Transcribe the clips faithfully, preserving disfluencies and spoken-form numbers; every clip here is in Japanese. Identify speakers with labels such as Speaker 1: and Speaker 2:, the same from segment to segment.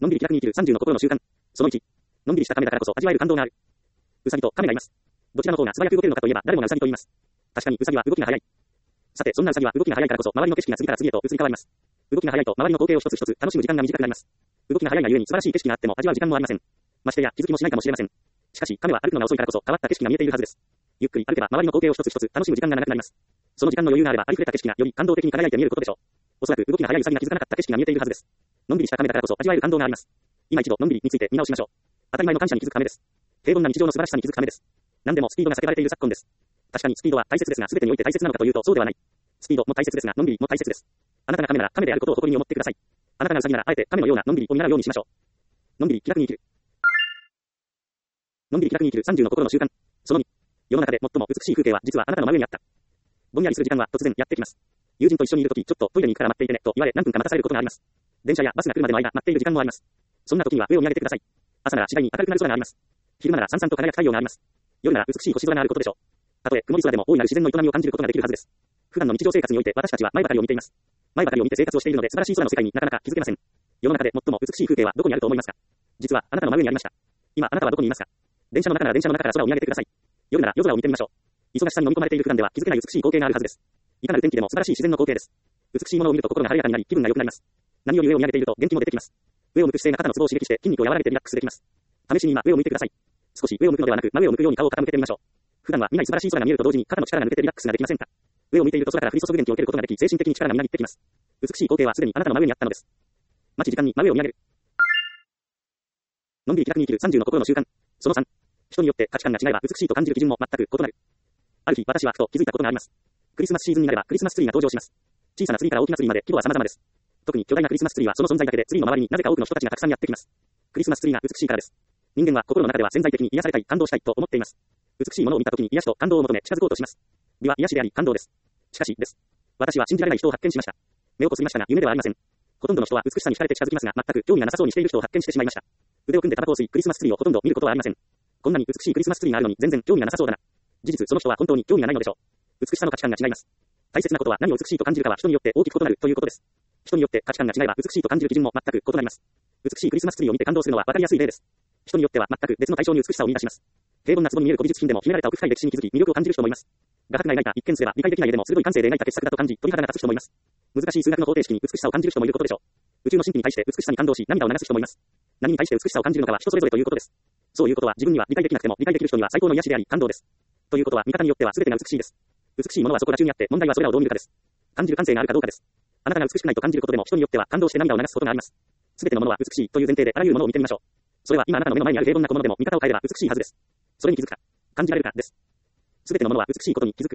Speaker 1: のんびり気楽に生きるさんじゅうの心の習慣。そのいち。のんびりした亀だからこそ味わえる感動がある。うさぎと亀がいます。どちらの方が素早く動けるのかといえば誰もがうさぎと言います。確かにうさぎは動きが速い。さて、そんなうさぎは動きが速いからこそ周りの景色が次から次へと移り変わります。動きが速いと周りの光景を一つ一つ楽しむ時間が短くなります。動きが速いがゆえに素晴らしい景色があっても味わう時間もありません。ましてや気づきもしないかもしれません。しかし亀は歩くのが遅いからこそ変わった景色が見えているはずです。ゆっくり歩けば周りの光景を一つ一つ楽しむ時間が長くなります。その時間の余裕があればありふれた景色がより感動的に輝いて見えることでしょう。おそらく動きが速いうさぎが気づかなかった景色が見えているはずです。のんびりした亀だからこそ味わえる感動があります。今一度のんびりについて見直しましょう。当たり前の感謝に気づく亀です。平凡な日常の素晴らしさに気づく亀です。何でもスピードが叫ばれている昨今です。確かにスピードは大切ですが全てにおいて大切なのかというとそうではない。スピードも大切ですがのんびりも大切です。あなたが亀なら亀であることを誇りに思ってください。あなたがウサギならあえて亀のようなのんびりを見習うようにしましょう。のんびり気楽に生きる。のんびり気楽に生きるさんじゅうの心の習慣。そのに。世の中で最も美しい風景は実はあなたの真上にあった。ぼんやりする時間は突然やってきます。友人と一緒にいるときちょっとトイレに行くから待っていてねと言われ何分か待たされることがあります。電車やバスが来るまでの間待っている時間もあります。そんな時には上を見上げてください。朝なら次第に明るくなる空があります。昼間ならさんさんと輝く太陽があります。夜なら美しい星空があることでしょう。たとえ曇り空でも大いなる自然の営みを感じることができるはずです。普段の日常生活において私たちは前ばかりを見ています。前ばかりを見て生活をしているので素晴らしい空の世界になかなか気づけません。世の中で最も美しい風景はどこにあると思いますか？実はあなたの真上にありました。今あなたはどこにいますか？電車の中なら電車の中から空を見上げてください。夜なら夜空を見てみましょう。忙しさに飲み込まれている普段では気づけない美しい光景があるはずです。いかなる天気でも素晴らしい自然の光景です。美しいものを見ると心が晴れやかになり気分が良くなります。何より上を見上げていると元気も出てきます。上を向く姿勢が肩のツボを刺激して筋肉を和らげてリラックスできます。試しに今上を向いてください。少し上を向くのではなく真上を向くように顔を傾けてみましょう。普段は見ない素晴らしい空が見えると同時に肩の力が抜けてリラックスができませんか？上を向いていると空から降り注ぐ電気を受けることができ精神的に力がみなぎってきます。美しい光景はすでにあなたの真上にあったのです。待ち時間に真上を見上げる。のんびり気楽に生きるさんじゅうの心の習慣。そのさん。人によって価値観が違えば美しいと感じる基準も全く異なる。ある日私はふと気づいたことがあります。クリスマスシーズンになればクリスマスツリーが登場します。小さなツリーから大きなツリーまで規模は様々です。特に巨大なクリスマスツリーはその存在だけでツリーの周りになぜか多くの人たちがたくさんやってきます。クリスマスツリーが美しいからです。人間は心の中では潜在的に癒されたい、感動したいと思っています。美しいものを見たときに癒しと感動を求め近づこうとします。美は癒しであり感動です。しかしです。私は信じられない人を発見しました。目をこすりましたが夢ではありません。ほとんどの人は美しさに惹かれて近づきますが全く興味がなさそうにしている人を発見してしまいました。腕を組んでタバコを吸いクリスマスツリーをほとんど見ることはありません。こんなに美しいクリスマスツリーがあるのに全然興味がなさそうだな。事実その人は本当に興味がないのでしょう。美しさの価値観が違います。大切なことは何を美しいと感じるかは人によって大きく異なるということです。人によって価値観が違えば美しいと感じる基準も全く異なります。美しいクリスマスツリーを見て感動するのは分かりやすい例です。人によっては全く別の対象に美しさを見出します。平凡な壺に見える古美術品でも秘められた奥深い歴史に気づき魅力を感じる人もいます。画伯が描いた一見すれば理解できない絵でも鋭い感性で描いた傑作だと感じ鳥肌が立つ人もいます。難しい数学の方程式に美しさを感じる人もいることでしょう。宇宙の神秘に対して美しさに感動し涙を流す人もいます。何に対して美しさを感じるのかは人それぞれということです。そういうことは自分には理解できなくても理解できる人には最高の癒しであり感動です。ということは見方によっては全てが美しいです。美しいものはそこら中にあって問題はそれらをどう見るかです。感じる感性があるかどうかです。あなたが美しくないと感じることでも人によっては感動して涙を流すことがあります。全てのものは美しいという前提であらゆるものを見てみましょう。それは今あなたの目の前にある平凡な小物でも見方を変えれば美しいはずです。それに気づくか、感じられるかです。全てのものは美しいことに気づく。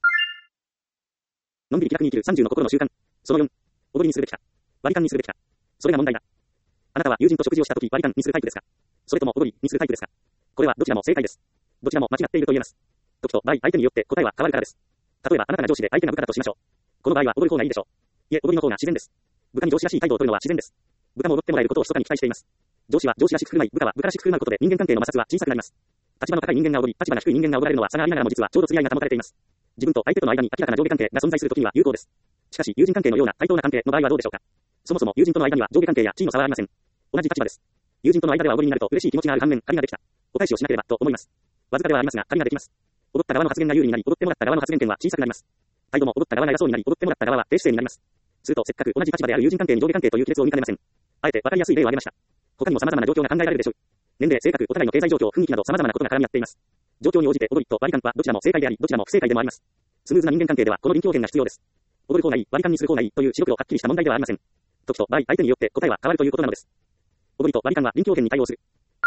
Speaker 1: のんびり気楽に生きるさんじゅうの心の習慣。そのよん。踊りにするべきか、割り勘にするべきか。それが問題だ。あなたは友人と食事をしたとき割り勘にするタイプですか、それとも踊りにするタイプですか。これはどちらも正解です。どちらも間違っていると言えます。時と場合、相手によって答えは変わるからです。例えばあなたが上司で相手が部下だとしましょう。この場合は踊る方がいいでしょう。いえ、踊りの方が自然です。部下に上司らしい態度を取るのは自然です。部下も踊ってもらえることを密かに期待しています。上司は上司らしく振る舞い、部下は部下らしく振る舞うことで人間関係の摩擦は小さくなります。立場の高い人間が踊り、立場が低い人間が踊られるのは差がありながらも実はちょうど釣り合いが保たれています。自分と相手との間に明らかな上下関係が存在するときには有効です。しかし友人関係のような対等な関係の場合はどうでしょうか。そもそも友人との間には上下関係や地位の差はありません。同じ立場です。友人との間では踊りになると嬉しい気持ちがある反面、借りができた。お返しをしなければと思います。わずかではありますが借りができます。踊った側の発言が有利になり、踊ってもらった側の発言権は小さくなります。態度も踊った側が偉そうになり、踊ってもらった側は低姿勢になります。するとせっかく同じ立場である友人関係に上下関係という亀裂を見かねません。あえて分かりやすい例を挙げました。他にも様々な状況が考えられるでしょう。年齢、性格、お互いの経済状況、雰囲気など様々なことが絡み合っています。状況に応じて踊りと割り勘はどちらも正解であり、どちらも不正解でもあります。スムーズな人間関係ではこの臨機応変が必要です。踊る方がいい、割り勘にする方がいいという白黒はっきりした問題ではありません。時と場合、相手によって答えは変わるということなのです。踊りと割り勘は臨機応変に対応する。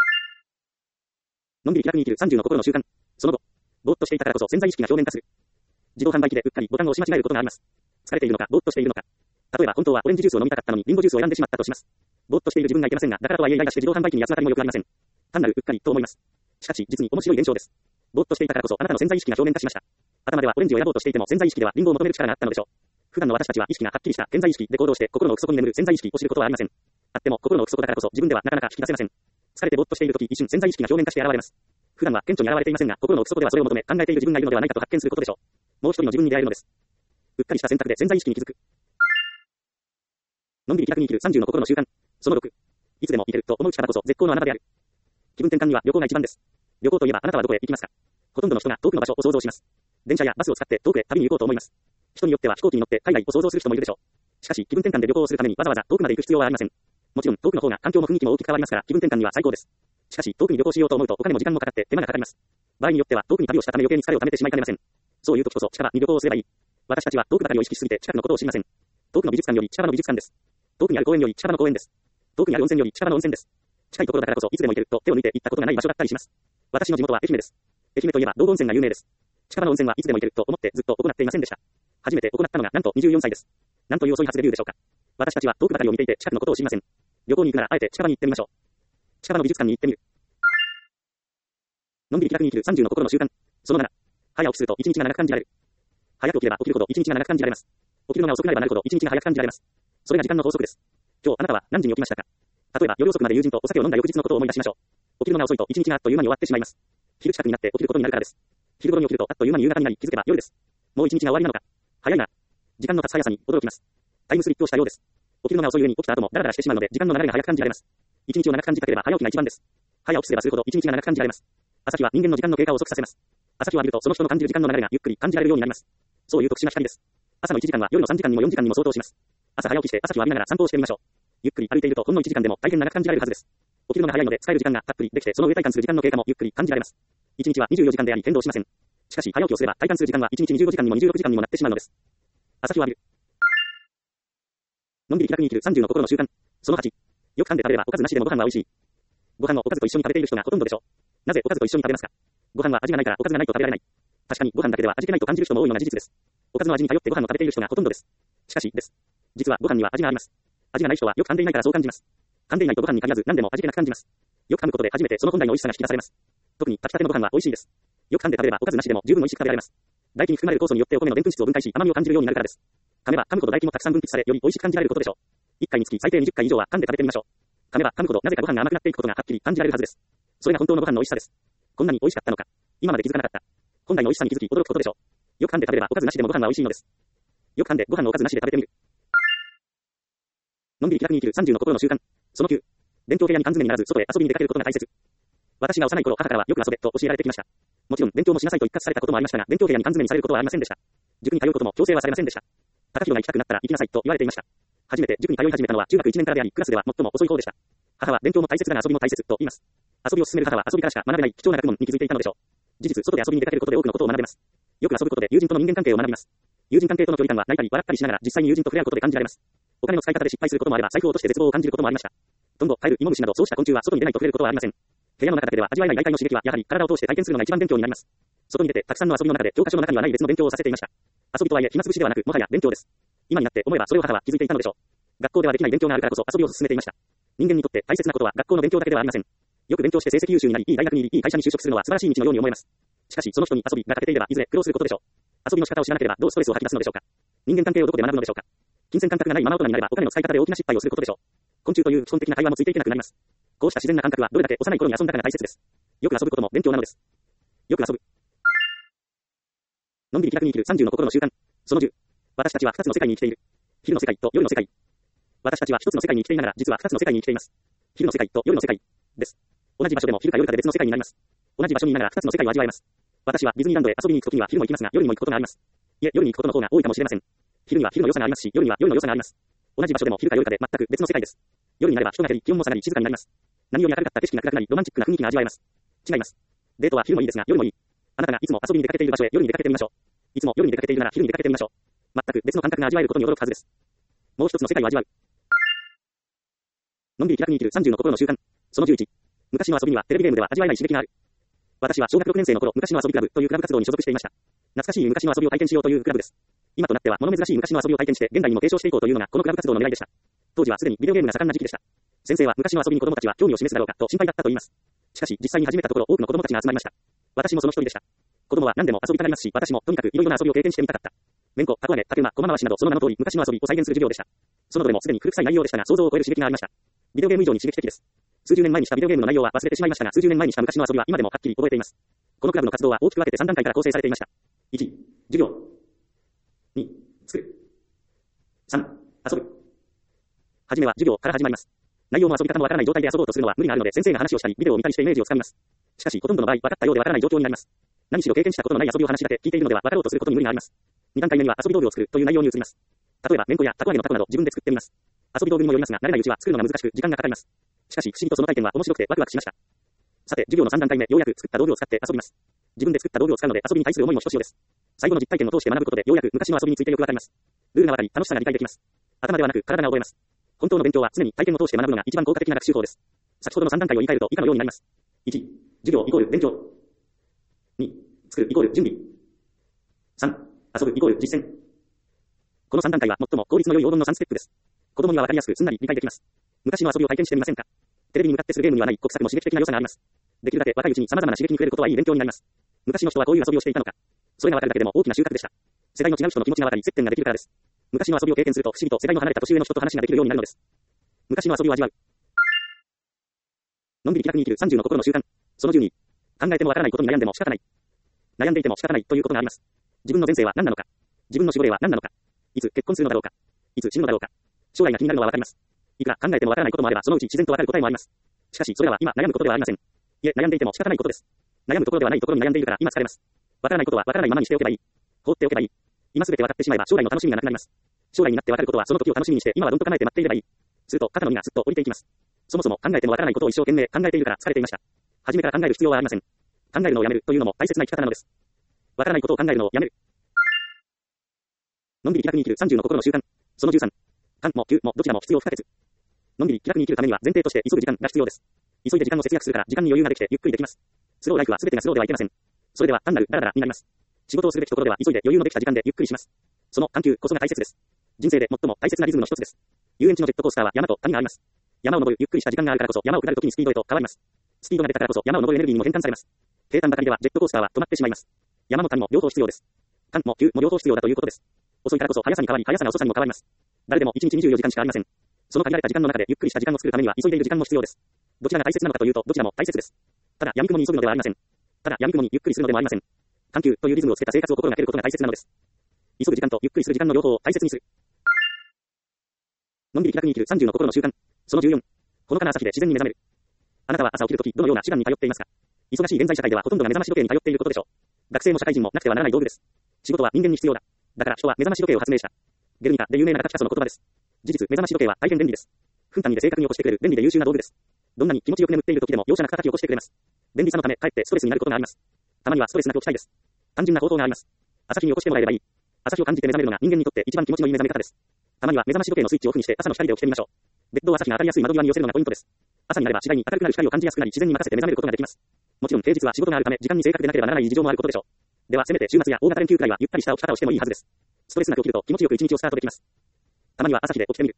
Speaker 1: のんびり気楽に生きるさんじゅうの心の習慣。その後、ぼーっとしていたからこそ潜在意識が表面化する。自動販売機でうっかりボタンを押し間違えることがあります。疲れているのか、ぼーっとしているのか。例えば本当はオレンジジュースを飲みたかったのにリンゴジュースを選んでしまったとします。ぼーっとしている自分がいけませんが、だからとはいえイライラして自動販売機に八つ当たりも良くありません。単なるうっかりと思います。しかし実に面白い現象です。ぼーっとしていたからこそあなたの潜在意識が表面化しました。頭ではオレンジを選ぼうとしていても潜在意識ではリンゴを求める力があったのでしょう。普段の私たちは意識がはっきりした潜在意識で行動して心の奥底に眠る潜在意識を知ることはありません。あっても心の奥底だからこそ自分ではなかなか引き出せません。疲れてぼーっとしているとき一瞬潜在意識が表面化して現れます。普段は顕著に現れていませんが、心の奥底ではそれを求め考えている自分がいるのではないかと発見することでしょう。もう一人の自分に出会えるのです。うっかりした選択で潜在意識に気づく。のんびり気楽に生きるさんじゅうの心の習慣。そのろく。 いつでも行けると思う力こそ絶好の穴場である。気分転換には旅行が一番です。旅行といえばあなたはどこへ行きますか？ほとんどの人が遠くの場所を想像します。電車やバスを使って遠くへ旅に行こうと思います。人によっては飛行機に乗って海外を想像する人もいるでしょう。しかし気分転換で旅行をするためにわざわざ遠くまで行く必要はありません。もちろん遠くの方が環境も雰囲気も大きく変わりますから気分転換には最高です。しかし遠くに旅行しようと思うとお金も時間もかかって手間がかかります。場合によっては遠くに旅をしたため余計に疲れを溜めてしまいかねません。そういう時こそ近場に旅行をすればいい。私たちは遠くばかりを意識しすぎて近くのことを知りません。遠くの美術館より近場の美術館です。遠くにある公園より近場の公園です。遠くにある温泉より近場の温泉です。近いところだからこそいつでも行けると手を抜いて行ったことがない場所だったりします。私の地元は愛媛です。愛媛といえば道後温泉が有名です。近場の温泉はいつでも行けると思ってずっと行っていませんでした。初めて行ったのがなんとにじゅうよんさいです。なんという遅いはずレビューでしょうか。私たちは遠くばかりを見ていて近くのことを知りません。旅行に行くならあえて近場に行ってみましょう。近場の美術館に行ってみる。のんびり気楽に生きるさんじゅうの心の習慣。そのなな。早起きすると一日が長く感じられる。早く起きれば起きるほど一日が長く感じられます。起きるのが遅くなればなるほど一日が早く感じられます。それが時間の法則です。今日あなたは何時に起きましたか？例えば夜遅くまで友人とお酒を飲んだ翌日のことを思い出しましょう。起きるのが遅いと一日があっという間に終わってしまいます。昼近くになって起きることになるからです。昼頃に起きるとあっという間に夕方になり気づけば夜です。もう一日が終わりなのか。早いな。時間の経つ速さに驚きます。タイムスリップをしたようです。起きるのが遅い上に起きた後もダラダラしてしまうので時間の流れが早く感じられます。一日を長く感じたければ早起きが一番です。早起きすればするほど一日が長く感じられます。朝日は人間の時間の経過を遅くさせます。朝日を浴びるとその人の感じる時間の流れがゆっくり感じられるようになります。そういう特殊な光です。朝のいちじかんは夜のさんじかんにもよんじかんにも相当します。朝早起きして朝日を浴びながら散歩をしてみましょう。ゆっくり歩いているとほんのいちじかんでも大変長く感じられるはずです。起きるのが早いので使える時間がたっぷりできてその上体感する時間の経過もゆっくり感じられます。いちにちはにじゅうよじかんであり変動しません。しかし早起きをすれば体感する時間はいちにちにじゅうごじかんにもにじゅうろくじかんにもなってしまうのです。朝日を浴びる。のんびり気楽に生きるさんじゅうの心の習慣。そのはち。よく噛んで食べればおかずなしでもご飯は美味しい。ご飯をおかずと一緒に食べている人がほとんどでしょう。なぜおかずと一緒に食べますか？ご飯は味がないからおかずがないと食べられない。確かにご飯だけでは味気ないと感じる人も多いのが事実です。おかずの味に頼ってご飯を食べている人がほとんどです。しかし、です。実はご飯には味があります。味がない人はよく噛んでいないからそう感じます。噛んでいないとご飯に限らず何でも味気なく感じます。よく噛むことで初めてその本来の美味しさが引き出されます。特に炊きたてのご飯は美味しいです。よく噛んで食べればおかずなしでも十分美味しく食べられます。唾液に含まれる酵素によってお米の澱粉質を分解し甘みを感じるようになるからです。噛めば噛むほど唾液もたくさん分泌されより美味しく感じられることでしょう。いっかいにつき最低にじゅっかい以上は噛んで食べてみましょう。噛めば噛むほどなぜかご飯が甘くなっていくことがはっきり感じられるはずです。それが本当のご飯の美味しさです。こんなに美味しかったのか。今まで気づかなかった。本来の美味しさに気づき驚くことでしょう。よく噛んで食べればおかずなしでもご飯は美味しいのです。よく噛んでご飯をおかずなしで食べてみる。のんびり気楽に生きるさんじゅうの心の習慣。そのきゅう。勉強部屋に缶詰にならず外へ遊びに出かけることが大切。私が幼い頃母からはよく遊べと教えられてきました。もちろん勉強もしなさいと一括されたこともありましたが、勉強部屋に缶詰にされることはありませんでした。塾に通うことも強制はされませんでした。高弘が行きたくなったら行きなさいと言われていました。初めて塾に通い始めたのは中学いちねんからであり、クラスでは最も遅い方でした。母は勉強も大切だが遊びも大切と言います。遊びを進める母は遊びからしか学べない貴重な学問に気づいていたのでしょう。事実、外で遊びに出かけることで多くのことを学べます。よく遊ぶことで友人との人間関係を学びます。友人関係との距離感は泣いたり笑ったりしながら実際に友人と触れ合うことで感じられます。お金の使い方で失敗することもあれば財布を落として絶望を感じることもありました。トンボ、カエル、イモムシなどそうした昆虫は外に出ないと触れることはありません。部屋の中だけでは味わえない外界の刺激はやはり体を通して体験するのが一番勉強になります。外に出てたくさんの遊びの中で教科書の中にはない別の勉強をさせていました。遊びとはいえ暇つぶしではなくもはや勉強です。今になって思えばそれを母は気づいていたのでしょう。学校ではできない勉強があるからこそ遊びを進めていました。人間にとって大切なことは学校の勉強だけではありません。よく勉強して成績優秀になり、いい大学に入り、いい会社に就職するのは素晴らしい道のように思えます。しかしその人に遊びが欠けていればいずれ苦労することでしょう。遊びの仕方を知らなければどうストレスを吐き出すのでしょうか。人間関係をどこで学ぶのでしょうか。金銭感覚がないまま大人になればお金の使い方で大きな失敗をすることでしょう。昆虫という基本的な会話もついていけなくなります。こうした自然な感覚はどれだけ幼い頃に遊んだかが大切です。よく遊ぶことも勉強なのです。よく遊ぶ。のんびり気楽に生きるさんじゅうの心の習慣。そのじゅう。私たちはふたつの世界に生きている。昼の世界と夜の世界。私たちはひとつの世界に生きていながら実はふたつの世界に生きています。昼の世界と夜の世界です。同じ場所でも昼か夜かで別の世界になります。同じ場所にいながらふたつの世界を味わえます。私はディズニーランドへ遊びに行くときには昼も行きますが夜にも行くことがあります。いえ、夜に行くことの方が多いかもしれません。昼には昼の良さがありますし、夜には夜の良さがあります。同じ場所でも昼か夜かで全く別の世界です。夜になれば人が減り、気温も下がり静かになります。何より明るかった景色が暗くなり、ロマンチックな雰囲気が味わえます。違います。デートは昼もいいですが、夜もいい。あなたがいつも遊びに出かけている場所へ夜に出かけてみましょう。いつも夜に出かけているなら昼に出かけてみましょう。全く別の感覚が味わえることに驚くはずです。もう一つの世界を味わう。のんびり気楽に生きるさんじゅうの心の習慣。そのじゅういち。昔の遊びにはテレビゲームでは味わえない刺激がある。私は小学ろくねん生の頃、昔の遊びクラブというクラブ活動に所属していました。懐かしい昔の遊びを体験しようというクラブです。今となっては物珍しい昔の遊びを体験して現代にも継承していこうというのがこのクラブ活動の狙いでした。当時はすでにビデオゲームが盛んな時期でした。先生は昔の遊びに子供たちは興味を示すだろうかと心配だったと言います。しかし実際に始めたところ多くの子供たちが集まりました。私もその一人でした。子供は何でも遊びたがりますし、私もとにかくいろいろな遊びを経験してみたかった。めんこ、たこ揚げ、竹馬、駒回しなどその名の通り昔の遊びを再現する授業でした。そのどれもすでに古臭い内容でしたが想像を超える刺激がありました。ビデオゲーム以上に刺激的です。数十年前にしたビデオゲームの内容は忘れてしまいましたが、数十年前にした昔の遊びは今でもはっきり覚えています。このクラブの活動は大きく分けてさん段階から構成されていました。いち、授業。に、作る。さん、遊ぶ。はじめは授業から始まります。 内容も遊び方もわからない状態で遊ぼうとするのは無理があるので、先生が話をしたり、ビデオを見たりしてイメージをつかみます。しかし、ほとんどの場合、分かったようでわからない状況になります。何しろ経験したことのない遊びを話だけ聞いているのでは分かろうとすることに無理があります。に段階目には遊び道具を作るという内容に移ります。例えば、めんこやたこ揚げのタコなど自分で作ってみます。遊び道具にもよりますが、慣れないうちは作るのが難しく、時間がかかります。しかし、不思議とその体験は面白くてワクワクしました。さて、授業のさん段階目、ようやく作った道具を使って遊びます。自分で作った道具を使うので遊びに対する思いもひとしおです。最後の実体験を通して学ぶことで、ようやく昔の遊びについてよくわかります。ルールがわかり、楽しさが理解できます。頭ではなく体が覚えます。本当の勉強は常に体験を通して学ぶのが一番効果的な学習法です。先ほどのさん段階を言い換えると以下のようになります。いち、授業イコール勉強。に、作るイコール準備。さん、遊ぶイコール実践。このさん段階は最も効率の良い黄金のさんステップです。子供にはわかりやすくすんなり理解できます。昔の遊びを体験してみませんか？テレビに向かってするゲームにはない国策も刺激的な良さがあります。できるだけ若いうちに様々な刺激に触れることはいい勉強になります。昔の人はこういう遊びをしていたのか。それがわかるだけでも大きな収穫でした。世代の違う人の気持ちがわかり接点ができるからです。昔の遊びを経験すると不思議と世代の離れた年上の人と話ができるようになるのです。昔の遊びを味わう。のんびり気楽に生きるさんじゅうの心の習慣。そのじゅうに、考えてもわからないことに悩んでも仕方ない。悩んでいても仕方ないということがあります。自分の前世は何なのか。自分の守護霊は何なのか。いつ結婚するのだろうか。いつ死ぬのだろうか。将来が気になるのはわかります。いくら考えてもわからないこともあれば、そのうち自然とわかる答えもあります。しかし、それは今悩むことではありません。いえ、悩んでいても仕方ないことです。悩むところではないところに悩んでいるから今疲れます。わからないことはわからないままにしておけばいい。放っておけばいい。今すべてわかってしまえば将来の楽しみがなくなります。将来になってわかることはその時を楽しみにして今はどんと構えて待っていればいい。すると肩の荷がすっと降りていきます。そもそも考えてもわからないことを一生懸命考えているから疲れていました。初めから考える必要はありません。考えるのをやめるというのも大切な生き方なのです。わからないことを考えるのをやめる。のんびり気楽に生きるさんじゅうの心の習慣。そのじゅうさん。間も急もどちらも必要不可欠。のんびり気楽に生きるためには前提として急ぐ時間が必要です。急いで時間を節約するから時間に余裕ができてゆっくりできます。スローライフは全てがスローではいけません。それでは単なるダラダラになります。仕事をするべきところでは急いで余裕のできた時間でゆっくりします。その緩急こそが大切です。人生で最も大切なリズムの一つです。遊園地のジェットコースターは山と谷があります。山を登るゆっくりした時間があるからこそ山を下るときにスピードへと変わります。スピードが出たからこそ山を登るエネルギーにも変換されます。平坦ばかりではジェットコースターは止まってしまいます。山も谷も両方必要です。間も急も両方必要だということです。遅いからこそ速さに変わり速さが遅さにも変わります。誰でもいちにちにじゅうよじかんしかありません。その限られた時間の中でゆっくりした時間を作るためには急いでいる時間も必要です。どちらが大切なのかというとどちらも大切です。ただ闇雲に急ぐのではありません。ただ闇雲にゆっくりするのでもありません。緩急というリズムをつけた生活を心がけることが大切なのです。急ぐ時間とゆっくりする時間の両方を大切にする。のんびり気楽に生きるさんじゅうの心の習慣。そのじゅうよん。ほのかな朝日で自然に目覚める。あなたは朝起きるときどのような手段に頼っていますか？忙しい現在社会ではほとんどが目覚まし時計に頼っていることでしょう。学生も社会人もなくてはならない道具です。仕事は人間に必要だ。だから人は目覚まし時計を発明した。ゲルニカで有名な形ピカソの言葉です。事実、目覚まし時計は大変便利です。分単位で正確に起こしてくれる便利で優秀な道具です。どんなに気持ちよく眠っている時でも容赦なく叩き起こしてくれます。便利さのためかえってストレスになることがあります。たまにはストレスなく起きたいです。単純な方法があります。朝日に起こしてもらえればいい。朝日を感じて目覚めるのが人間にとって一番気持ちのいい目覚め方です。たまには目覚まし時計のスイッチをオフにして朝の光で起きてみましょう。ベッドを朝日が当たりやすい窓際に寄せるのがポイントです。朝になれば次第に明るくなる光を感じやすくなり自然に任せて目覚めることができます。もちろん平日は仕事があるため時間に正確でなければならない事情もあることでしょう。ではせめて週末や大型連休くらいはゆったりした起き方をしてもいいはずです。ストレスなく起きると気持ちよく一日をスタートできます。たまには朝日で起きてみる。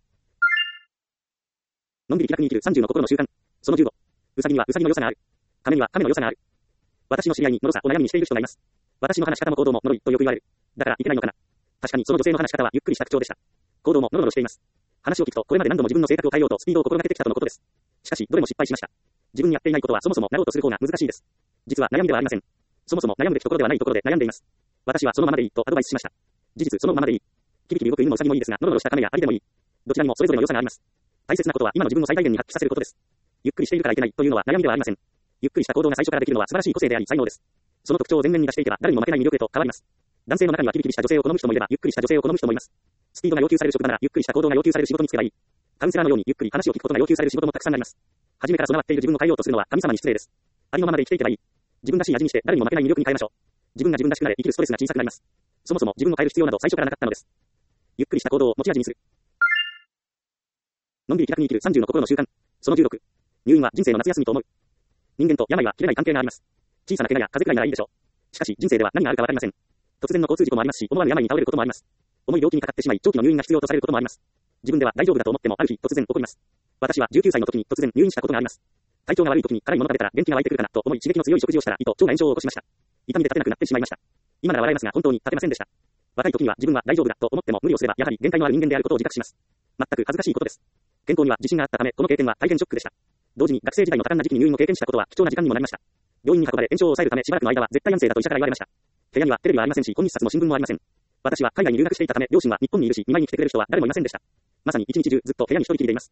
Speaker 1: のんびり気楽に生きるさんじゅうの心の習慣。そのじゅうご。うさぎにはうさぎの良さがある。亀には亀の良さがある。私の知り合いにのろさを悩みにしている人がいます。私の話し方も行動ものろいとよく言われる。だからいけないのかな。確かにその女性の話し方はゆっくりした口調でした。行動もノロノロしています。話を聞くとこれまで何度も自分の性格を変えようとスピードを心がけてきたとのことです。しかしどれも失敗しました。自分にやっていないことはそもそもなろうとする方が難しいです。実は悩みではありません。そもそも悩むべきところではないところで悩んでいます。私はそのままでいいとアドバイスしました。事実そのままでいい。キビキビ動く犬もウサギもいいですが、ノロノロした亀やアリでもいい。どちらにもそれぞれの良さがあります。大切なことは今の自分を最大限に発揮させることです。ゆっくりしているからいけないというのは悩みではありません。ゆっくりした行動が最初からできるのは素晴らしい個性であり才能です。その特徴を前面に出していけば誰にも負けない魅力へと変わります。男性の中にはキビキビした女性を好む人もいればゆっくりした女性を好む人もいます。スピードが要求される職場ならゆっくりした行動が要求される仕事に就けばいい。カウンセラーのようにゆっくり話を聞くことが要求される仕事もたくさんあります。初めから備わっている自分を変えようとするのは神様に失礼です。ありのままで生きていけばいい。自分らしい味にして誰にも負けない魅力に変えましょう。自分が自分らしくなれ生きるストレスが小さくなります。そもそも自分を変える必要など最初からなかったのです。ゆっくりした行動を持ち味にする。のんびり気楽に生きるさんじゅうの心の習慣。そのじゅうろく。入院は人生の夏休みと思う。人間と病は切れない関係があります。小さな怪我や風邪くらいならいいでしょう。しかし人生では何があるかわかりません。突然の交通事故もありますし、思わぬ病に倒れることもあります。重い病気にかかってしまい長期の入院が必要とされることもあります。自分では大丈夫だと思ってもある日突然起こります。私はじゅうきゅうさいの時に突然入院したことがあります。体調が悪い時に辛いもの食べたら元気が湧いてくるかなと思い刺激の強い食事をしたら胃と腸が炎症を起こしました。痛みで立てなくなってしまいました。今なら笑えますが本当に立てませんでした。若い時には自分は大丈夫だと思っても無理をすればやはり限界のある人間であることを自覚します。全く恥ずかしいことです。健康には自信があったためこの経験は大変ショックでした。同時に学生時代の多感な時期に入院を経験したことは貴重な時間にもなりました。病院に運ばれ炎症を抑えるためしばらくの間は絶対安静だと医者から言われました。部屋にはテレビはありませんし本日冊も新聞もありません。私は海外に留学していたため両親は日本にいるし見舞いに来てくれる人は誰もいませんでした。まさに一日中ずっと部屋に一人きりでいます。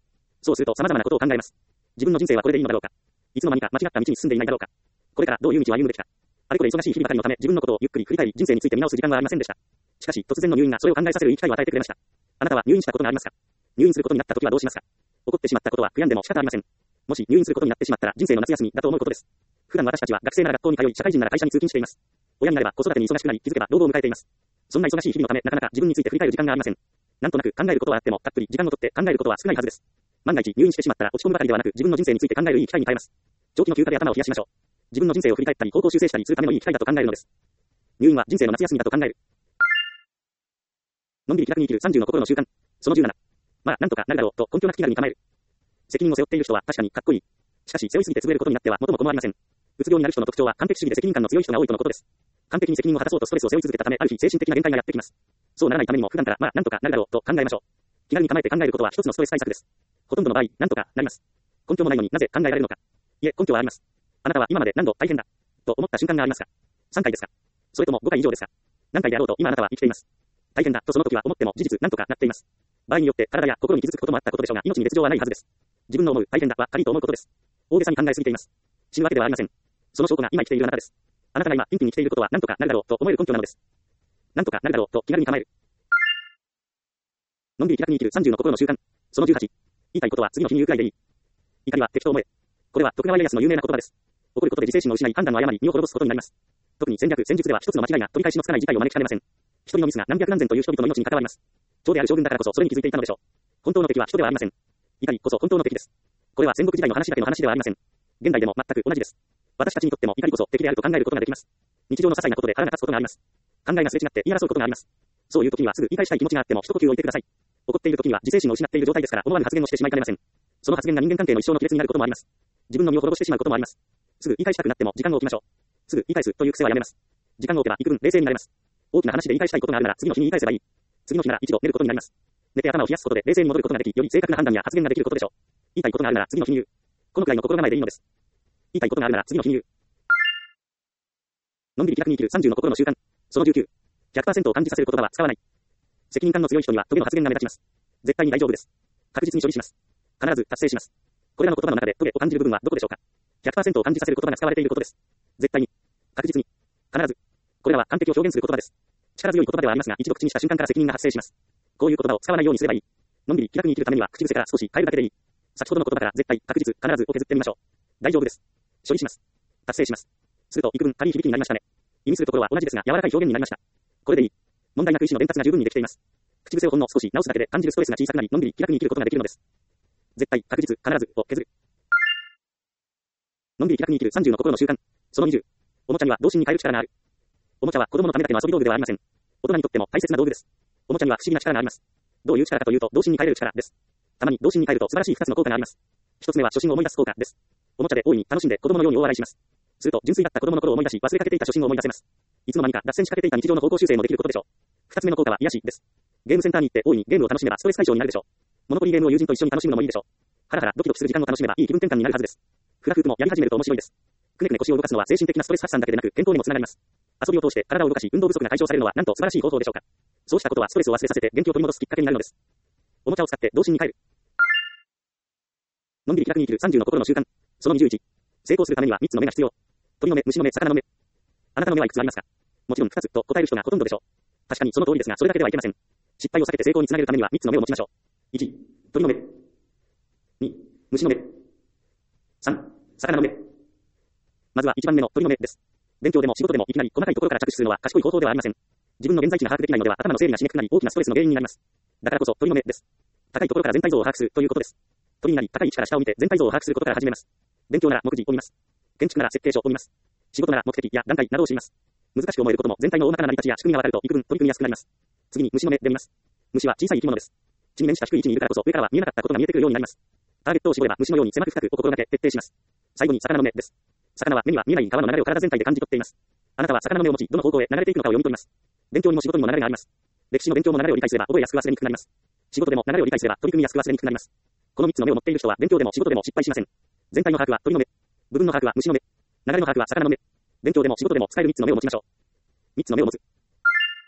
Speaker 1: そうすると様々なことを考えます。自分の人生はこれでいいのだろうか。いつの間にか間違った道に進んでいないだろうか。これからどういう道を歩むべきか。あれこれ忙しい日々ばかりのため自分のことをゆっくり振り返り人生について見直す時間はありませんでした。しかし突然の入院がそれを考えさせるいい機会を与えてくれました。あなたは入院したことがありますか？入院することになった時はどうしますか？起こってしまったことは悔やんでも仕方ありません。もし入院することになってしまったら人生の夏休みだと思うことです。普段私たちは学生なら学校に通い、社会人なら会社に通勤しています。親になれば子育てに忙しくなり、気づけば老後を迎えています。そんな忙しい日々のためなかなか自分について振り返る時間がありません。なんとなく考えることはあってもたっぷり時間をとって考えることは少ないはずです。万が一入院してしまったら落ち込むばかりではなく自分の人生について考えるいい機会に変えます。長期の休暇で頭を冷やしましょう。自分の人生を振り返ったり方向修正したりするためのいい機会だと考えるのです。入院は人生の夏休みだと考える。のんびり気楽に生きるさんじゅうの心の習慣。そのじゅうなな。まあなんとかなるだろうと根拠なく気軽に構える。責任を背負っている人は確かにかっこいい。しかし背負いすぎて潰れることになっては元も子もありません。うつ病になる人の特徴は完璧主義で責任感の強い人が多いとのことです。完璧に責任を果たそうとストレスを背負い続けたためある日精神的な限界がやってきます。そうならないためにも普段からまあなんとかなるだろうと考えましょう。気軽に構えて考えることは一つのストレス対策です。ほとんどの場合なんとかなります。根拠もないのになぜ考えられるのか。いえ根拠はあります。あなたは今まで何度大変だと思った瞬間がありますか？さんかいですか？それともごかい以上ですか？何回であろうと今あなたは生きています。大変だとその時は思っても事実なんとかなっています。場合によって体や心に傷つくこともあったことでしょうが命に別状はないはずです。自分の思う大変だは軽いと思うことです。大げさに考えすぎています。死ぬわけではありません。その証拠が今生きているあなたです。あなたが今ピンピンに生きていることはなんとかなるだろうと思える根拠なのです。なんとかなるだろうと気軽に構える。のんびり気楽に生きるさんじゅうの心の習慣。そのじゅうはち。言いたいことは次の日に言うくらいでいい。怒りは敵と思え。これは徳川家康の有名な言葉です。怒ることで自制心を失い判断の誤り身を滅ぼすことになります。特に戦略戦術では一つの間違いが取り返しのつかない事態を招きかねません。一人のミスが何百何千という人々の命に関わります。長である将軍だからこそそれに気づいていたのでしょう。本当の敵は人ではありません。怒りこそ本当の敵です。これは戦国時代の話だけの話ではありません。現代でも全く同じです。私たちにとっても怒りこそ敵であると考えることができます。日常の些細なことで腹が立つことがあります。考えがすれ違って言い争うことがあります。そういう時にはすぐ言い返したい気持ちがあっても一呼吸置いてください。怒っている時には自制心を失っている状態ですから思わぬ発言をしてしまいかねません。その発言が人間関係の一生の亀裂になることもあります。自分の身を滅ぼしてしまうこともあります。すぐ言い返したくなっても時間を置きましょう。すぐ言い返すという癖はやめます。時間を置けば幾分冷静になれます。大きな話で言い返したいことがあるなら次の日に言い返せばいい。次の日なら一度寝ることになります。寝て頭を冷やすことで冷静に戻ることができ、より正確な判断や発言ができることでしょう。言いたいことがあるなら次の日に言う。このくらいの心構えでいいのです。言いたいことがあるなら次の日に言う。のんびり気楽に生きるさんじゅうの心の習慣。そのじゅうきゅう。ひゃくパーセント を感じさせる言葉は使わない。責任感の強い人にはトゲの発言が目立ちます。絶対に大丈夫です。確実に処理します。必ず達成します。これらの言葉の中でトゲを感じる部分はどこでしょうか？ ひゃくパーセント を感じさせる言葉が使われていることです。絶対に。確実に。必ず。これらは完璧を表現する言葉です。力強い言葉ではありますが、一度口にした瞬間から責任が発生します。こういう言葉を使わないようにすればいい。のんびり気楽に生きるためには口癖から少し変えるだけでいい。先ほどの言葉から絶対、確実、必ずを削ってみましょう。大丈夫です。処理します。達成します。すると幾分軽い響きになりましたね。意味するところは同じですが、柔らかい表現になりました。これでいい。問題なく意思の伝達が十分にできています。口癖をほんの少し直すだけで感じるストレスが小さくなり、のんびり気楽に生きることができるのです。絶対、確実、必ずを削る。のんびり気楽に生きるさんじゅうの心の習慣。そのにじゅう。おもちゃには童心に変える力がある。おもちゃは子供のためだけの遊び道具ではありません。大人にとっても大切な道具です。おもちゃには不思議な力があります。どういう力かというと、童心に変える力です。たまに童心に変えると素晴らしい二つの効果があります。一つ目は初心を思い出す効果です。おもちゃで大いに楽しんで子供のように大笑いします。すると純粋だった子供の頃を思い出し忘れかけていた初心を思い出せます。いつの間にか脱線しかけていた日常の方向修正もできることでしょう。二つ目の効果は癒しです。ゲームセンターに行って大いにゲームを楽しめばストレス解消になるでしょう。モノポリーゲームを友人と一緒に楽しむのもいいでしょう。ハラハラドキドキする時間を楽しめばいい気分転換になるはずです。フラフープもやり始めると面白いです。くねくね腰を動かすのは精神的なストレス発散だけでなく健康にもつながります。遊びを通して体を動かし運動不足が解消されるのはなんと素晴らしい方法でしょうか。そうしたことはストレスを忘れさせて元気を取り戻すきっかけになるのです。おもちゃを使って童心に変える。のんびり気楽に生きるさんじゅうの心の習慣。そのにじゅういち。成功するためにはみっつの目が必要。鳥の目、虫の目、魚の目。あなたの目はいくつありますか？もちろんふたつと答える人がほとんどでしょう。確かにその通りですが、それだけではいけません。失敗を避けて成功につなげるためにはみっつの目を持ちましょう。いち、鳥の目。に、虫の目。さん、魚の目。まずはいちばんめの鳥の目です。勉強でも仕事でもいきなり細かいところから着手するのは賢い方法ではありません。自分の現在地が把握できないのでは頭の整理がしにくくなり大きなストレスの原因になります。だからこそ鳥の目です。高いところから全体像を把握するということです。鳥になり高い位置から下を見て全体像を把握することから始めます。勉強なら目次を見ます。建築なら設計書を見ます。仕事なら目的や段階などを知ります。難しく思えることも全体の大まかな成り立ちや仕組みがわかると幾分取り組みやすくなります。次に虫の目で見ます。虫は小さい生き物です。地に面した低い位置にいるからこそ上からは見えなかったことが見えてくるようになります。ターゲットを絞れば虫のように狭く深くを心がけ徹底します。最後に魚の目です。魚は目には見えない川の流れを体全体で感じ取っています。あなたは魚の目を持ちどの方向へ流れていくのかを読み取ります。勉強にも仕事にも流れがあります。歴史の勉強も流れを理解すれば覚えやすく忘れにくくなります。仕事でも流れを理解すれば取り組みやすく忘れにくくなります。このみっつの目を持っている人は勉強でも仕事でも失敗しません。全体の把握は鳥の目。部分の把握は虫の目。流れの把握は魚の目。勉強でも仕事でも使えるみっつの目を持ちましょう。みっつの目を持つ。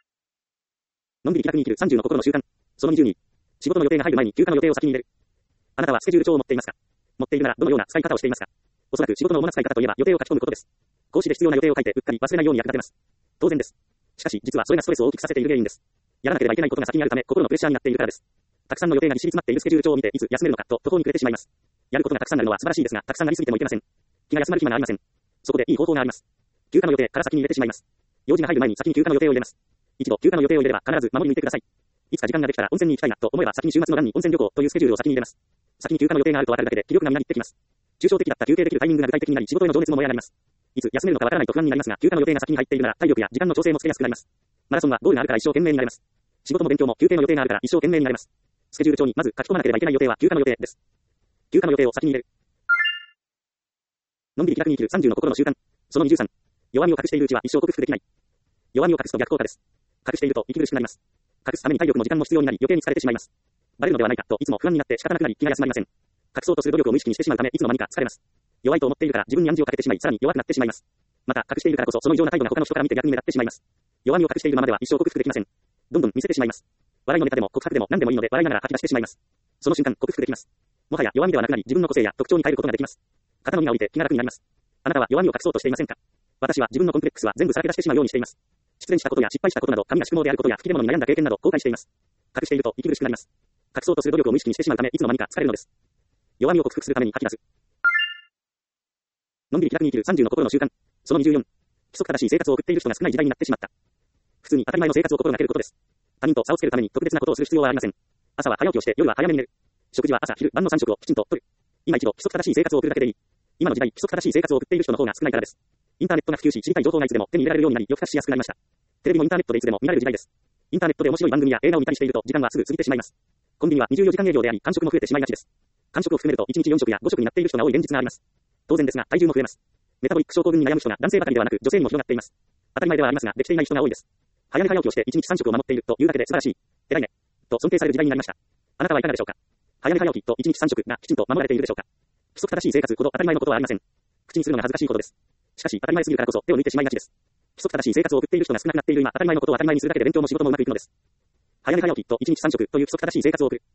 Speaker 1: のんびり気楽に生きるさんじゅうの心の習慣。そのにじゅうに。仕事の予定が入る前に休暇の予定を先に入れる。 あなたはスケジュール帳を持っていますか？持っているならどのような使い方をしていますか？おそらく仕事の主な使い方といえば予定を書き込むことです。講師で必要な予定を書いてうっかり忘れないように役立てます。当然です。しかし実はそれがストレスを大きくさせている原因です。やらなければいけないことが先にあるため心のプレッシャーになっているからです。たくさんの予定がぎっしり詰まっているスケジュール帳を見ていつ休めるのかと途方に暮れてしまいます。やることがたくさんあるのは素晴らしいですが、たくさんありすぎてもいけません。気が休まる暇がありません。そこでいい方法があります。休暇の予定から先に入れてしまいます。用事が入る前に先に休暇の予定を入れます。一度休暇の予定を入れれば必ず守り抜いてください。いつか時間ができたら温泉に行きたいなと思えば先に週末の欄に温泉旅行というスケジュールを先に入れます。先に休暇の予定があると分かるだけで気力がみなぎってきます。抽象的だった休憩できるタイミングが具体的になり仕事への情熱も燃え上がります。いつ休めるのかわからないと不安になりますが、休暇の予定が先に入っているなら体力や時間の調整もつけやすくなります。マラソンはゴールがあるから一生懸命になれます。仕事も勉強も休憩の予定があるから一生懸命になれます。スケジュール帳にまず書き込まなければいけない予定は休暇の予定です。休暇の予定を先に入れる。のんびり気楽に生きるさんじゅうの心の習慣。そのにじゅうさん。弱みを隠しているうちは一生克服できない。弱みを隠すと逆効果です。隠していると息苦しくなります。隠すために体力も時間も必要になり余計に疲れてしまいます。バレるのではないかといつも不安になって仕方なくなり気が休まりません。隠そうとする努力を無意識にしてしまうためいつの間にか疲れます。弱いと思っているから自分に暗示をかけてしまいさらに弱くなってしまいます。また隠しているからこそその異常な態度が他の人から見て逆に目立ってしまいます。弱みを隠しているままでは一生克服できません。どんどん見せてしまいます。笑いのネタでも告白でも何でもいいので笑いながら吐き出してしまいます。その瞬間克服できます。もはや弱みではなくなり自分の個性や特徴に変えることができます。肩の荷が下りて気が楽になります。あなたは弱みを隠そうとしていませんか？私は自分のコンプレックスは全部さらけ出してしまうようにしています。失恋したことや失敗したことなど神が宿毛であることや吹き出物に悩んだ経験など後悔しています。隠していると息苦しくなります。隠そうとする努力を無意識にしてしまうためいつの間にか疲れるのです。弱みを克服するために吐き出す。のんびり気楽に生きるさんじゅうの心の習慣。そのにじゅうよん。規則正しい生活を送っている人が少ない時代になってしまった。普通に当たり前の生活を心がけることです。他人と差をつけるために特別なことをする必要はありません。朝は早起きをして夜は早めに寝る。食事は朝昼晩のさん食をきちんととる。今一度規則正しい生活を送るだけでいい。今の時代規則正しい生活を送っている人の方が少ないからです。インターネットが普及し知りたい情報がいつでも手に入れられるようになり夜更かししやすくなりました。テレビもインターネットでいつでも見られる時代です。インターネットで面白い番組や映画を見たりしていると時間はすぐ過ぎてしまいます。コンビニはにじゅうよじかん営業であり間食も増えてしまいがちです。間食を含めるといちにちよん食やご食になっている人が多い現実があります。当然ですが体重も増えます。メタボリック症候群に悩む人が男性ばかりではなく女性にも広がっています。当たり前ではありますができていない人が多いです。早寝早起きをしていちにちさん食を守っているというだけで素晴らしい。偉いね。と尊敬される時代になりました。あなたはいかがでしょうか？早寝早起きといちにちさん食がきちんと守られているでしょうか？規則正しい生活ほど当たり前のことはありません。口にするのが恥ずかしいことです。しかし当たり前すぎるからこそ手を抜いてしまいがちです。規則正しい生活を送っている人が少なくなっている今当たり前のことを当たり前にするだけで勉強も仕事もうまくいくのです。早寝早起きといちにちさん食という規則正しい生活を送る。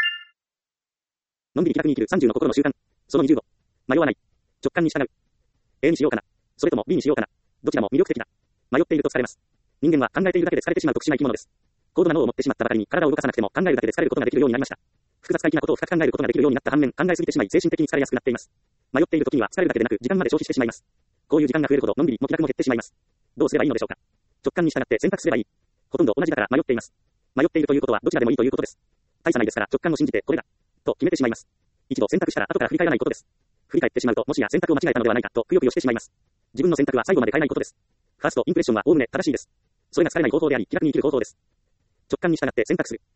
Speaker 1: のんびり気楽に生きるさんじゅうの心の習慣。そのにじゅうご。迷わない。直感に従う。A にしようかな。それとも B にしようかな。どちらも魅力的だ。迷っていると疲れます。人間は考えているだけで疲れてしまう特殊な生き物です。高度な脳を持ってしまったばかりに体を動かさなくても考えるだけで疲れることができるようになりました。複雑回帰なことを深く考えることができるようになった反面考えすぎてしまい精神的に疲れやすくなっています。迷っている時には疲れるだけでなく時間まで消費してしまいます。こういう時間が増えるほどのんびりも気楽も減ってしまいます。どうすればいいのでしょうか？直感に従って選択すればいい。ほとんど同じだから迷っています。迷っているということはどちらでもいいということです。大差ないですから直感を信じてこれだと決めてしまいます。一度選択したら後から振り返らないことです。振り返ってしまうともしや選択を間違えたのではないかとくよくよしてしまいます。自分の選択は最後まで変えないことです。ファーストインプレッションはおおむね正しいです。それが疲れない方法であり気楽に生きる方法です。直感に従って選択する。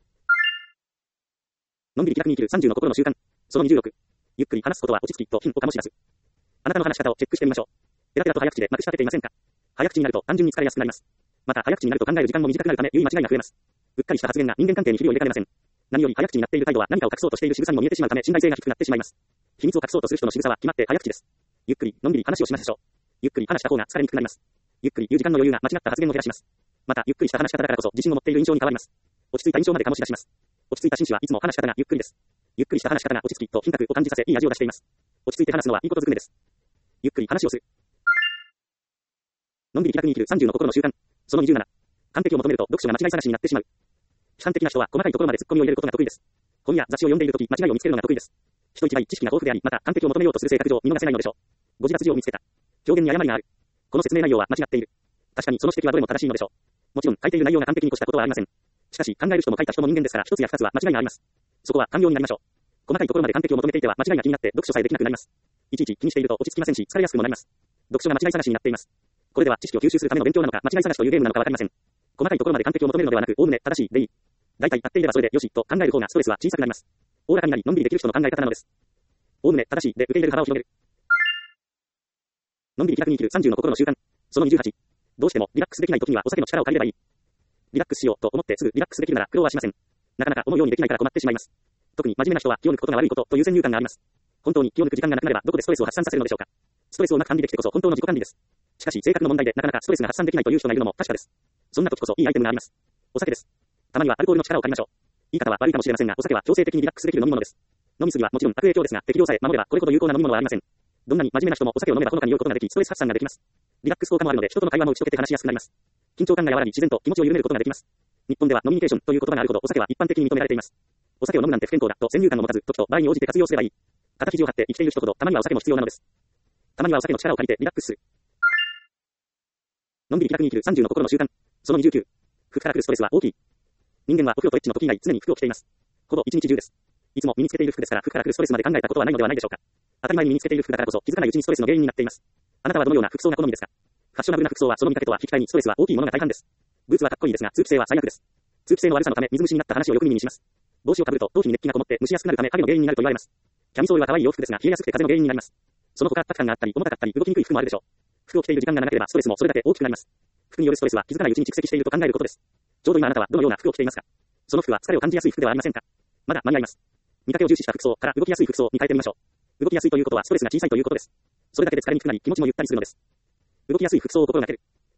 Speaker 1: のんびり気楽に生きるさんじゅうの心の習慣。そのにじゅうろく。ゆっくり話すことは落ち着きと品を醸し出す。あなたの話し方をチェックしてみましょう。ペラペラと早口でまくし立てていませんか？早口になると単純に疲れやすくなります。また早口になると考える時間も短くなるため良い間違いが増えます。うっかりした発言が人間関係にひびを入れかねません。何より早口になっている態度は何かを隠そうとしている仕草にも見えてしまうため信頼性が低くなってしまいます。秘密を隠そうとする人の仕草は決まって早口です。ゆっくりのんびり話をしましょう。ゆっくり話した方が疲れにくくなります。ゆっくり言う時間の余裕が間違った発言を減らします。またゆっくりした話し方だからこそ自信を持っている印象に変わります。落ち着いた印象まで醸し出します。落ち着いた紳士はいつも話し方がゆっくりです。ゆっくりした話し方が落ち着きと品格を感じさせいい味を出しています。落ち着いて話すのはいいことずくめです。ゆっくり話をする。のんびり気楽に生きるさんじゅうの心の習慣。そのにじゅうなな。完璧を求めると読書が間違い探しになってしまう。批判的な人は細かいところまで突っ込みを入れることが得意です。本や雑誌を読んでいるとき間違いを見つけるのが得意です。人一倍知識が豊富であり、また完璧を求めようとする性格上見逃せないのでしょう。誤字脱字を見つけた。表現に誤りがある。この説明内容は間違っている。確かにその指摘はどれも正しいのでしょう。もちろん書いている内容が完璧に越したことはありません。しかし考える人も書いた人も人間ですから一つや二つは間違いがあります。そこは寛容になりましょう。細かいところまで完璧を求めていては間違いが気になって読書さえできなくなります。いちいち気にしていると落ち着きませんし疲れやすくもなります。読書が間違い探しになっています。これでは知識を吸収するための勉強なのか間違い探しというゲームなのかわかりません。細かいところまで完璧を求めるのではなくおおむね正しいでいい。大体合っていればそれでよしと考える方がストレスは小さくなります。おおらかになりのんびりできる人の考え方なのです。おおむね正しいで受け入れる幅を広げる。のんびり気楽に生きるさんじゅうの心の習慣。そのにじゅうはち。どうしてもリラックスできない時にはお酒の力を借りればいい。リラックスしようと思ってすぐリラックスできるなら苦労はしません。なかなか思うようにできないから困ってしまいます。特に真面目な人は気を抜くことが悪いことという先入観があります。本当に気を抜く時間がなくなればどこでストレスを発散させるのでしょうか。ストレスをうまく管理できてこそ本当の自己管理です。しかし性格の問題でなかなかストレスが発散できないという人がいるのも確かです。そんな時こそいいアイテムがあります。お酒です。たまにはアルコールの力を借りましょう。言い方は悪いかもしれませんが、お酒は強制的にリラックスできる飲み物です。 飲みすぎはもちろん悪影響ですが、適量さえ守ればこれほど有効な飲み物はありません。どんなに真面目な人もお酒を飲めばほのかに酔うことができ、ストレス発散ができます。リラックス効果もあるので、人との会話も打ち解けて話しやすくなります。緊張感が和らぎ、自然と気持ちを緩めることができます。日本ではノミニケーションという言葉があるほどお酒は一般的に認められています。お酒を飲むなんて不健康だと先入観を持たず、時と場合に応じて活用すればいい。肩肘を張って生きている人ほどたまにはお酒も必要なのです。たまにはお酒の力を借りてリラックスする。のんびり気楽に生きるさんじゅうの心の習慣。そのにじゅうきゅう。服から来るストレスは大きい。人間はお風呂とエッチの時以外常に服を着ています。ほぼ一日中です。いつも身につけている服ですから、服から来るストレスまで考えたことはないのではないでしょうか。当たり前に身につけている服だからこそ気づかないうちにストレスの原因になっています。あなたはどのような服装が好みですか。ファッショナブルな服装はその見かけとは引き換えにストレスは大きいものが大半です。ブーツはかっこいいですが通気性は最悪です。通気性の悪さのため水虫になった話をよく耳にします。帽子をかぶると頭皮に熱気がこもって蒸しやすくなるため影の原因になると言われます。キャミソールは可愛い洋服ですが冷えやすくて風邪の原因になります。その他圧迫感があったり重たかったり動きにくい服もあるでしょう。服を着ている時間が長ければストレスもそれだけ大きくなります。服によるストレスは気づかないうちに蓄積していると考えることです。ちょうど今あなたはどのような服を着ていますか。その服は疲れを感じやすい服ではありませんか。まだ間に合います。見かけを重視した服装から動きやすい服装に変えてみましょう。動きやすいということはストレスが小さいということです。それだけで疲れにくくなり気持ちもゆったりするのです。動きやすい服装を心がける。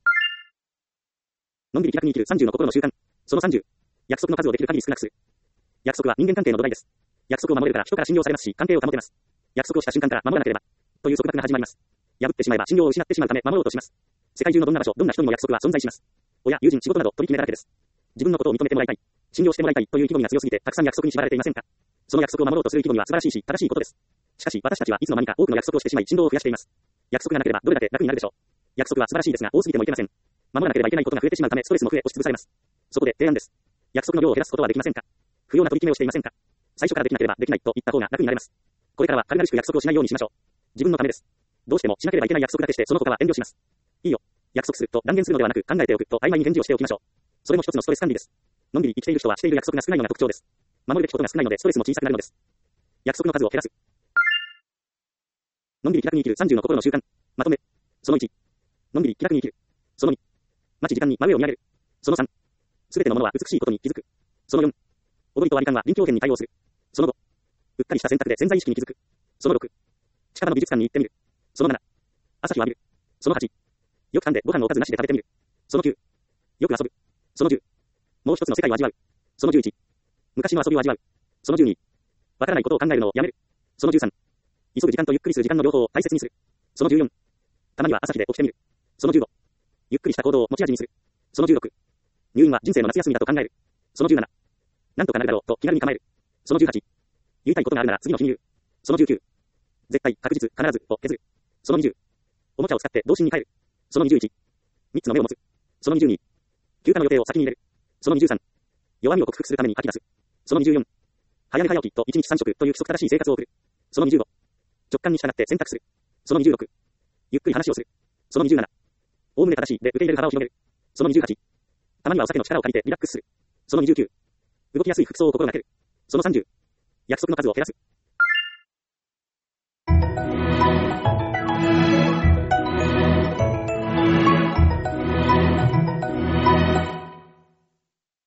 Speaker 1: のんびり気楽に生きるさんじゅうの心の習慣。そのさんじゅう。約束の数をできる限り少なくする。約束は人間関係の土台です。約束を守れるから人から信用されますし、関係を保てます。約束をした瞬間から守らなければ、という束縛が始まります。破ってしまえば信用を失ってしまうため守ろうとします。世界中のどんな場所、どんな人にも約束は存在します。親、友人、仕事など取り決めだらけです。自分のことを認めてもらいたい、信用してもらいたいという意気込みが強すぎてたくさん約束に縛られていませんか。その約束を守ろうとする意気込みは素晴らしいし正しいことです。しかし私たちはいつの間にか多くの約束をしてしまい振動を増やしています。約束がなければどれだけ楽になるでしょう。約束は素晴らしいですが多すぎてもいけません。守らなければいけないことが増えてしまうためストレスも増え押しつぶされます。そこで提案です。約束の量を減らすことはできませんか。不要な取り決めをしていませんか。最初からできなければできないと言った方が楽になれます。これからは軽々しく約束をしないようにしましょう。自分のためです。どうしてもしなければいけない約束だけしてその他は遠慮します。いいよ。約束すると断言するのではなく考えておくと曖昧に返事をしておきましょう。それも一つのストレス管理です。のんびり生きている人はしている約束が少ないのが特徴です。守るべきことが少ないのでストレスも小さくなるのです。約束の数を減らす。のんびり気楽に生きるさんじゅうの心の習慣。まとめ。そのいち。のんびり気楽に生きる。そのに。待ち時間に真上を見上げる。そのさん。すべてのものは美しいことに気づく。そのよん。踊りと割り勘は臨機応変に対応する。そのご。うっかりした選択で潜在意識に気づく。そのろく。近場の美術館に行ってみる。そのなな。朝日を浴びる。そのはち。よく噛んでご飯のおかずなしで食べてみる。そのきゅう。よく遊ぶ。そのじゅう。もう一つの世界を味わう。そのじゅういち。昔の遊びを味わう。そのじゅうに。わからないことを考えるのをやめる。そのじゅうさん。急ぐ時間とゆっくりする時間の両方を大切にする。そのじゅうよん。たまには朝日で起きてみる。そのじゅうご。ゆっくりした行動を持ち味にする。そのじゅうろく。入院は人生の夏休みだと考える。そのじゅうなな。なんとかなるだろうと気軽に構える。そのじゅうはち。言いたいことがあるなら次の日に言う。そのじゅうきゅう。絶対、確実、必ずを削る。そのにじゅう。おもちゃを使って童心に帰る。そのにじゅういち。みっつの目を持つ。そのにじゅうに。休暇の予定を先に入れる。そのにじゅうさん。弱みを克服するために吐き出す。そのにじゅうよん。早寝早起きといちにちさん食という規則正しい生活を送る。そのにじゅうご。直感に従って選択する。そのにじゅうろく。ゆっくり話をする。そのにじゅうなな。おおむね正しいで受け入れる幅を広げる。そのにじゅうはち。たまにはお酒の力を借りてリラックスする。そのにじゅうきゅう。動きやすい服装を心がける。そのさんじゅう。約束の数を減らす。